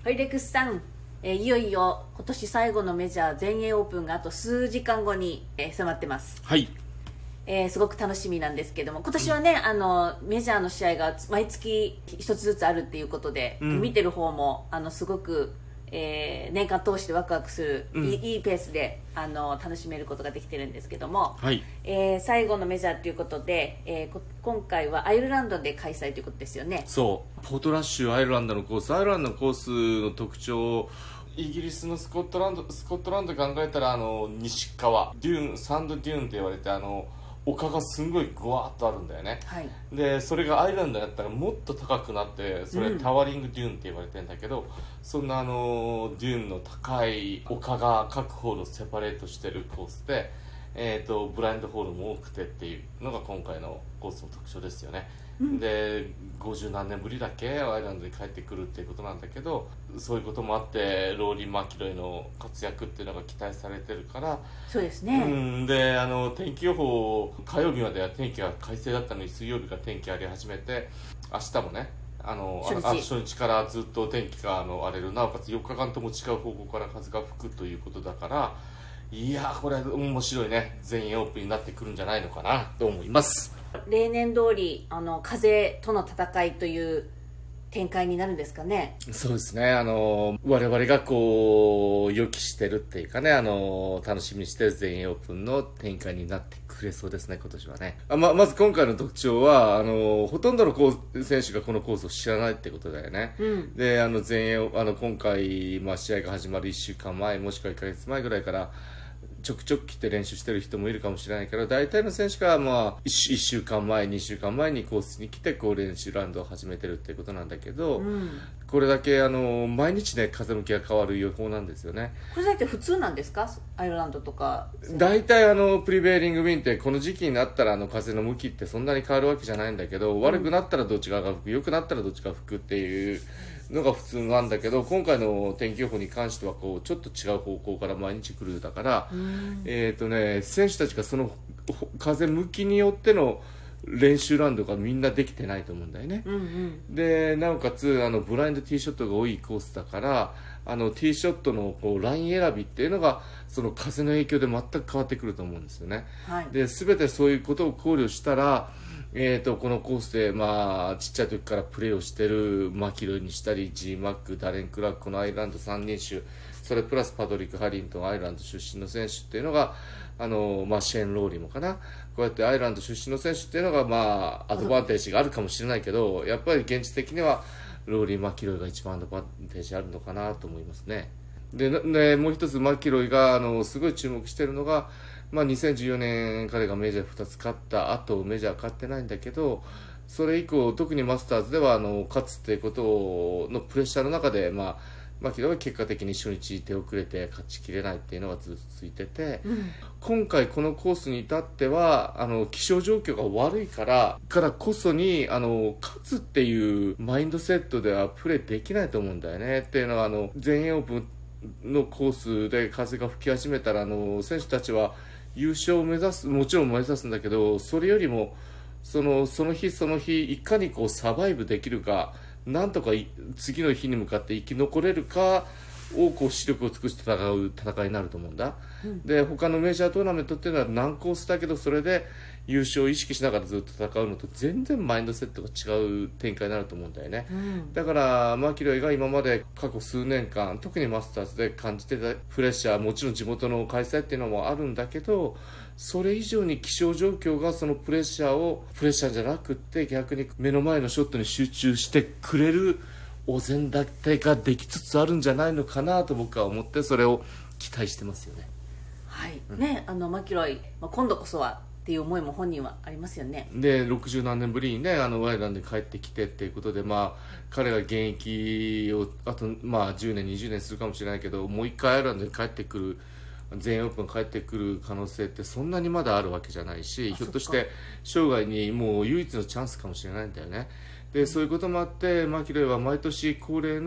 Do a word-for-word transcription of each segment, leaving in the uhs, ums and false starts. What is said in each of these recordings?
はい、レックスさん、えーいよいよ今年最後のメジャー全英オープンがあと数時間後に、えー迫ってます。 はい。 えーすごく楽しみなんですけども、今年はね、あのメジャーの試合が毎月一つずつあるっていうことで、 うん見てる方もあのすごく、えー年間通してワクワクする、 うんいいいいペースであの楽しめることができてるんですけども、 はい。 えー最後のメジャーということで、えーこ今回はアイルランドで開催ということですよね。 そうポートラッシュアイルランドのコースアイルランドのコースの特徴、イギリスのスコットランドスコットランド考えたら、あの西側デューンサンドデューンって言われて、あの丘がすんごいグワーッとあるんだよね。 はい。 でそれがアイルランドだったらもっと高くなって、それうんタワリングデューンって言われてるんだけど、そんなあのデューンの高い丘が各ホールをセパレートしてるコースで、えー、とブラインドホールも多くてっていうのが今回のコースの特徴ですよね。でごじゅうなんねんぶりだっけアイルランドに帰ってくるっていうことなんだけど、そういうこともあってローリー・マキロイの活躍っていうのが期待されてるから、 そうですね。 うんであの天気予報、火曜日までは天気が快晴だったのに、水曜日から天気荒れ始めて、明日もねあの初日あ初日からずっと天気があの荒れる、なおかつよっかかんとも違う方向から風が吹くということだから、いやーこれは面白いね全英オープンになってくるんじゃないのかなと思います。 例年通りあの風との戦いという展開になるんですかね。 そうですね、あの我々がこう予期してるっていうかね、あの楽しみにしてる全英オープンの展開になってくれそうですね、今年はね。あ ま, まず今回の特徴は、あのほとんどのコー選手がこのコースを知らないってことだよね。 うん、 であの全英あの今回、まあ、試合が始まるいっしゅうかんまえもしくはいっかげつまえぐらいからちょくちょく来て練習してる人もいるかもしれないけど、大体の選手が、まあ、いっしゅうかんまえにしゅうかんまえにコースに来てこう練習ラウンドを始めてるっていうことなんだけど、 うん、 これだけあの毎日ね風向きが変わる予報なんですよね。 これだって普通なんですか、アイルランドとか。 大体あのプリベーリングウィンってこの時期になったらあの風の向きってそんなに変わるわけじゃないんだけど、うん、悪くなったらどっち側が吹く、良くなったらどっちが吹くっていうのが普通なんだけど、今回の天気予報に関してはこうちょっと違う方向から毎日来るだから、えーとね、選手たちがその風向きによっての練習ラウンドがみんなできてないと思うんだよね。 うんうん、 でなおかつあのブラインドティーショットが多いコースだから、あのティーショットのこうライン選びっていうのがその風の影響で全く変わってくると思うんですよね。 はい、 で全てそういうことを考慮したら、えー、とこのコースで、まあ、ちっちゃい時からプレーをしてるマキロイにしたり G マック、ダレン・クラーク、このアイルランドさんにん種、それプラスパドリック・ハリントン、アイルランド出身の選手っていうのがあの、まあ、シェーン・ローリーもかな、こうやってアイルランド出身の選手っていうのが、まあ、アドバンテージがあるかもしれないけど、やっぱり現実的にはローリー・マキロイが一番アドバンテージあるのかなと思いますね。でね、もう一つマキロイがあのすごい注目しているのが、まあ、にせんじゅうよねん彼がメジャーふたつ勝った後メジャー勝ってないんだけど、それ以降特にマスターズではあの勝つっていうことのプレッシャーの中で、まあ、マキロイは結果的に初日手遅れて勝ちきれないっていうのがずっと続いてて、うん、今回このコースに至ってはあの気象状況が悪いからからこそにあの勝つっていうマインドセットではプレーできないと思うんだよね。っていうのはあの全英オープンのコースで風が吹き始めたらあの選手たちは優勝を目指す、もちろん目指すんだけど、それよりもそのその日その日いかにこうサバイブできるか、なんとか次の日に向かって生き残れるかをこう視力を尽くして戦う戦いになると思うんだ、うん、で他のメジャートーナメントっていうのは難コースだけど、それで優勝を意識しながらずっと戦うのと全然マインドセットが違う展開になると思うんだよね、うん、だからマキロイが今まで過去数年間特にマスターズで感じてたプレッシャー、もちろん地元の開催っていうのもあるんだけど、それ以上に気象状況がそのプレッシャーをプレッシャーじゃなくって逆に目の前のショットに集中してくれるお膳立てができつつあるんじゃないのかなと僕は思って、それを期待してますよね。 はい、うん、ね、あのマキロイ、まあ、今度こそはっていう思いも本人はありますよね。 でろくじゅうなんねんぶりにねあのワイルランドに帰ってきてっていうことで、まあ彼が現役をあと、まあ、じゅうねんにじゅうねんするかもしれないけど、もう一回アイルランドに帰ってくる、全英オープン帰ってくる可能性ってそんなにまだあるわけじゃないし、ひょっとして生涯にもう唯一のチャンスかもしれないんだよね。でそういうこともあってマキロイは毎年恒例の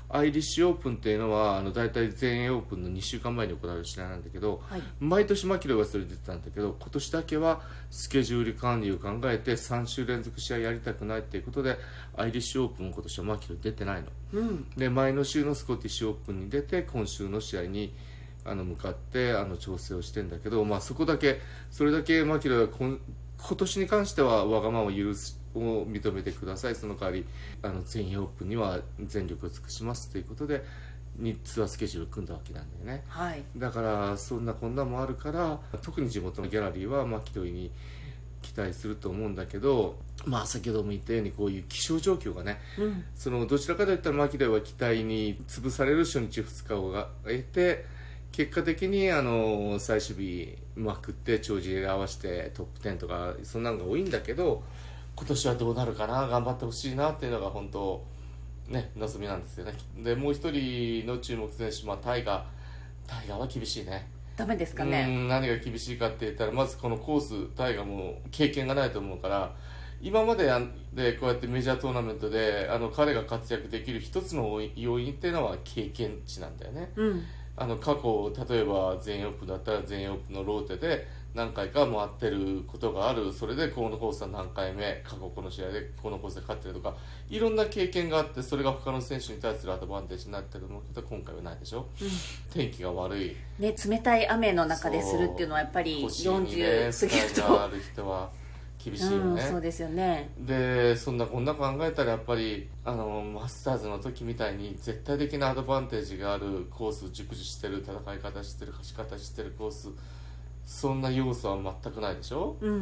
アイリッシュオープンっていうのはあの大体全英オープンのにしゅうかんまえに行われる試合なんだけど、 はい、 毎年マキロイはそれ出てたんだけど、今年だけはスケジュール管理を考えてさん週連続試合やりたくないっていうことでアイリッシュオープン今年はマキロイ出てないの、 うん、で前の週のスコティッシュオープンに出て今週の試合にあの向かってあの調整をしてんだけど、まあ、そこだけそれだけマキロイは今今年に関してはわがままを許すを認めてください、その代わりあの全英オープンには全力を尽くしますということでにツアースケジュール組んだわけなんだよね、 はい、 だからそんなこんなもあるから特に地元のギャラリーはマキロイに期待すると思うんだけど、まあ、先ほども言ったようにこういう気象状況がね、うん、そのどちらかといったらマキロイは期待に潰される初日ふつかを得て結果的にあの最終日まくって帳尻で合わせてトップじゅうとかそんなのが多いんだけど、今年はどうなるかな、頑張ってほしいなっていうのが本当ね望みなんですよね。でもう一人の注目選手、まあ、タイガータイガーは厳しいね。 ダメですかね。 うん何が厳しいかって言ったらまずこのコースタイガーも経験がないと思うから、今まででこうやってメジャートーナメントであの彼が活躍できる一つの要因っていうのは経験値なんだよね、うん、あの過去例えば全英オープンだったら全英オープンのローテで何回か回ってることがある、それでこのコースは何回目過去この試合でこのコースで勝ってるとかいろんな経験があって、それが他の選手に対するアドバンテージになってるのけど今回はないでしょ、うん、天気が悪い、 ね、冷たい雨の中でするっていうのはやっぱりよんじゅう過ぎるとがある人は厳しいよね、 うん、そうですよね。 でそんなこんな考えたらやっぱりあのマスターズの時みたいに絶対的なアドバンテージがあるコース、熟知してる戦い方してる勝ち方してるコース、そんな要素は全くないでしょ。うんうん、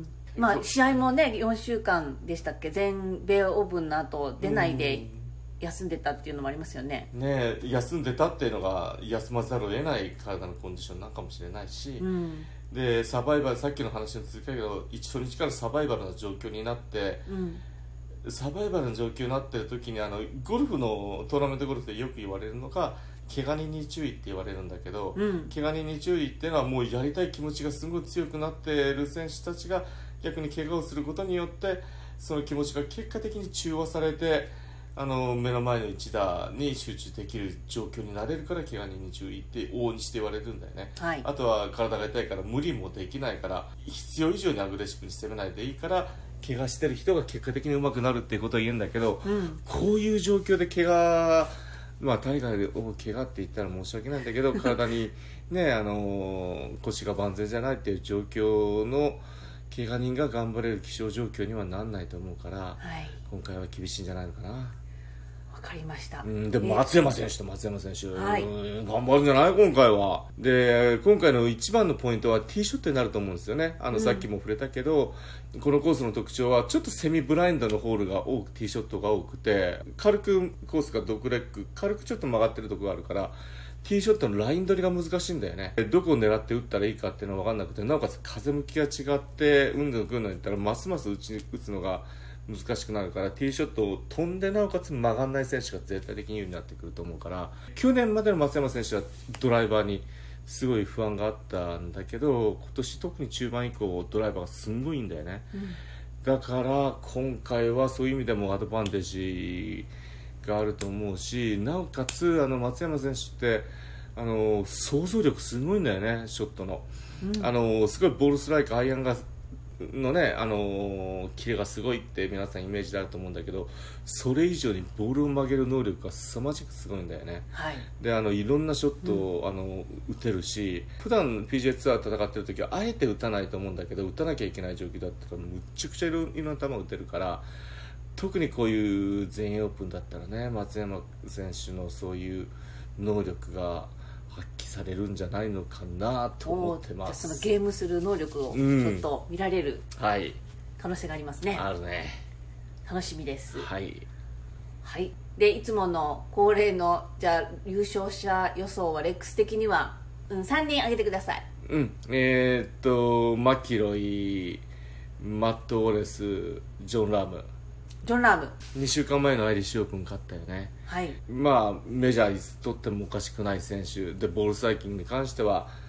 まあ試合もねよんしゅうかんでしたっけ、全米オープンの後出ないで休んでたっていうのもありますよね。 ねえ休んでたっていうのが休まざるを得ない体のコンディションなんかもしれないし、うん、でサバイバルさっきの話の続きだけど初日からサバイバルの状況になって、うん、サバイバルの状況になってる時にあのゴルフのトーナメントゴルフでよく言われるのが怪我人に注意って言われるんだけど、うん、怪我人に注意っていうのはもうやりたい気持ちがすごい強くなっている選手たちが逆に怪我をすることによってその気持ちが結果的に中和されてあの目の前の一打に集中できる状況になれるから怪我人に注意って往々にして言われるんだよね、はい、あとは体が痛いから無理もできないから必要以上にアグレッシブに攻めないでいいから怪我してる人が結果的に上手くなるっていうことを言うんだけど、うん、こういう状況で怪我まあ大概でお怪我って言ったら申し訳ないんだけど体にねあの腰が万全じゃないっていう状況の怪我人が頑張れる気象状況にはなんないと思うから、はい、今回は厳しいんじゃないのかな。 わかりました。 うん、でも松山選手と松山選手、はい、うん頑張るんじゃない今回は。で今回の一番のポイントはティーショットになると思うんですよね。あの、うん、さっきも触れたけどこのコースの特徴はちょっとセミブラインドのホールが多くティーショットが多くて軽くコースがドッグレッグ軽くちょっと曲がってるところがあるからティーショットのライン取りが難しいんだよね。どこを狙って打ったらいいかっていうのは分かんなくて、なおかつ風向きが違って運動が来るのに言ったらますます打ち打つのが難しくなるからティーショットを飛んでなおかつ曲がらない選手が絶対的に有利になってくると思うから、去年までの松山選手はドライバーにすごい不安があったんだけど今年特に中盤以降ドライバーがすんごいいいんだよね、うん、だから今回はそういう意味でもアドバンテージがあると思うし、なおかつあの松山選手ってあの想像力すごいんだよねショットの、うん、あのすごいボールストライクアイアンがのねあのキレがすごいって皆さんイメージであると思うんだけどそれ以上にボールを曲げる能力が凄まじくすごいんだよね、はい、であのいろんなショットを、うん、あの打てるし普段 ピージェー ツアー戦ってる時はあえて打たないと思うんだけど打たなきゃいけない状況だったらむっちゃくちゃいろんな球を打てるから特にこういう全英オープンだったらね松山選手のそういう能力が発揮されるんじゃないのかなと思ってます。 そのゲームする能力をちょっと見られる可能性がありますね、 うん、あるね。 楽しみです。 はい、はい、 でいつもの恒例のじゃあ優勝者予想はレックス的には、うん、さんにん挙げてください。 うんえー、っとマキロイマット・ウォレスジョン・ラームジョン・ラームにしゅうかんまえのアイリッシュオープン勝ったよね、はい、まあメジャーにとってもおかしくない選手でボールストライキングに関しては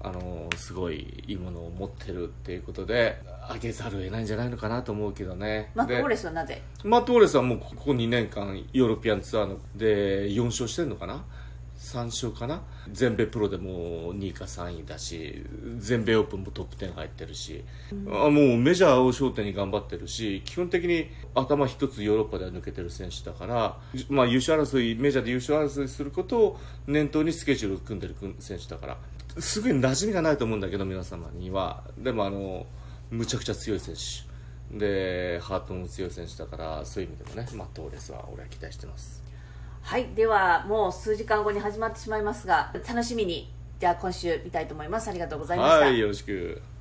あのすごいいいものを持ってるっていうことで上げざるを得ないんじゃないのかなと思うけどね。 マット・ウォレスはなぜ？ マット・ウォレスはもうここにねんかんヨーロピアンツアーのでよん勝してるのかな、さん勝かな。全米プロでもにいかさんいだし、全米オープンもトップじゅう入ってるし、うん、あもうメジャーを焦点に頑張ってるし、基本的に頭一つヨーロッパでは抜けてる選手だから、まあ、優勝争いメジャーで優勝争いすることを念頭にスケジュールを組んでる選手だから、すぐに馴染みがないと思うんだけど皆様には。でもあのむちゃくちゃ強い選手で、ハートも強い選手だから、そういう意味でもねマット・ウォレスは俺は期待してます。 はい、ではもう数時間後に始まってしまいますが、楽しみにじゃあ今週見たいと思います。ありがとうございました。 はい、よろしく。